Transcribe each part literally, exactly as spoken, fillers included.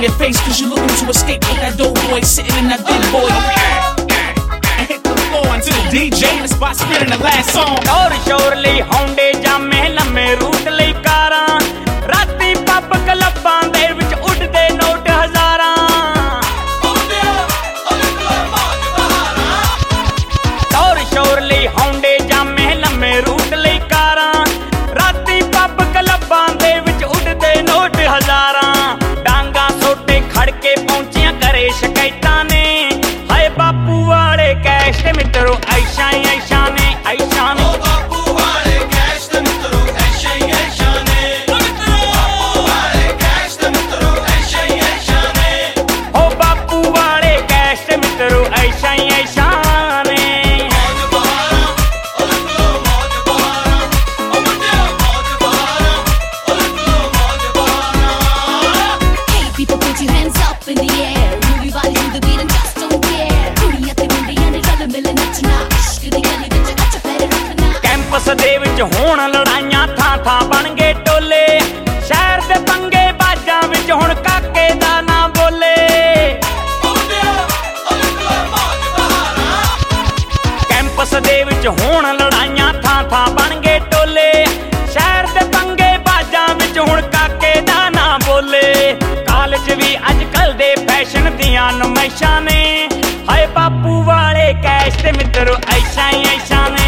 your face cause you're looking to escape with that dope boy sitting in that big boy. And hit the floor until the D J in the spot spinning the last song. और शोर ਲਈ ਹੌਂਡੇ ਜਾਮੇ ਲੰਮੇ route ਲਈ ਕਾਰਾਂ ਰਾਤੀ pub ਕਲੱਬਾਂ ਦੇ ਵਿੱਚ ਉੱਡਦੇ ਨੋਟ ਹਜ਼ਾਰਾਂ और शोर ਲਈ ਹੌਂਡੇ ਜਾਮੇ ਲੰਮੇ ਰੂਟ ਲਈ ਕਾਰਾਂ ਰਾਤੀ ਪੱਬ ਕਲੱਬਾਂ ਦੇ ਵਿੱਚ ਉੱਡਦੇ ਨੋਟ ਹਜ਼ਾਰਾਂ ਡਾਂਗਾ ਸੋਟੇ ਖੜ ਕੇ ਪਹੁੰਚੀਆਂ ਘਰੇ ਸ਼ਿਕਾਇਤਾਂ ਨੇ ਹਾਏ ਬਾਪੂ ਵਾਲੇ ਕੈਸ਼ ਤੇ ਮਿੱਤਰੋ ਐਸ਼ਾਂ ਹੀ ਐਸ਼ਾਂ ਨੇ ਐਸ਼ਾਂ ਨੇ ਬਾਪੂ ਵਾਲੇ ਕੈਸ਼ ਤੇ ਮਿੱਤਰੋ ਐਸ਼ਾਂ ਹੀ ਐਸ਼ਾਂ ਨੇ ਬਾਪੂ ਵਾਲੇ ਕੈਸ਼ ਤੇ ਮਿੱਤਰੋ ਐਸ਼ਾਂ ਹੀ ਐਸ਼ਾਂ ਨੇ ਹੋ ਬਾਪੂ ਵਾਲੇ ਕੈਸ਼ ਤੇ ਮਿੱਤਰੋ ਐਸ਼ਾਂ ਹੀ ਐਸ਼ਾਂ ਨੇ ਕੈਂਪਸ ਦੇ ਵਿੱਚ ਹੁਣ ਲੜਾਈਆਂ ਥਾਂ ਥਾਂ ਬਣ ਗਏ ਟੋਲੇ ਸ਼ਹਿਰ ਦੇ ਪੰਗੇ ਬਾਜਾਂ ਵਿੱਚ ਹੁਣ ਕਾਕੇ ਦਾ ਨਾਂ ਬੋਲੇ ਕੈਂਪਸ ਦੇ ਵਿੱਚ ਹੁਣ ਲੜਾਈਆਂ ਥਾਂ ਥਾਂ ਬਣ ਗਏ ਟੋਲੇ ਸ਼ਹਿਰ ਦੇ ਪੰਗੇ ਬਾਜਾਂ ਵਿੱਚ ਹੁਣ ਕਾਕੇ ਦਾ ਨਾਂ ਬੋਲੇ ਕਾਲਜ ਵੀ ਅੱਜ ਕੱਲ ਦੇ ਫੈਸ਼ਨ ਦੀਆਂ ਨੁਮਾਇਸ਼ਾਂ ਨੇ ਹਾਏ ਬਾਪੂ ਵਾਲੇ ਕੈਸ਼ ਤੇ ਮਿੱਤਰੋ ਐਸ਼ਾਂ ਹੀ ਐਸ਼ਾਂ ਨੇ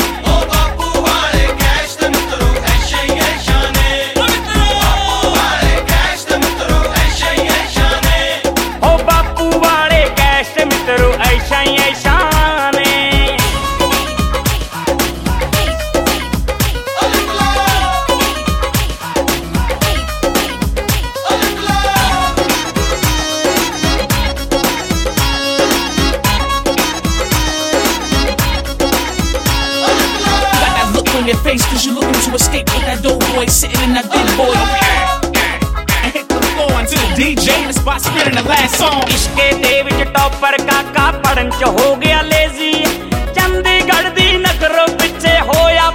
On your face cause you're looking to escape with that dope boy sitting in that big boy. And hit the floor until the D J in the spot spinning the last song. ਇਸ਼ਕੇ ਦੇ ਵਿੱਚ topper ਕਾਕਾ ਪੜਨ ਚ ਹੋ ਗਿਆ lazy Chandigarh ਦੀ ਨਗਰੋਂ ਪਿੱਛੇ ਹੋਇਆ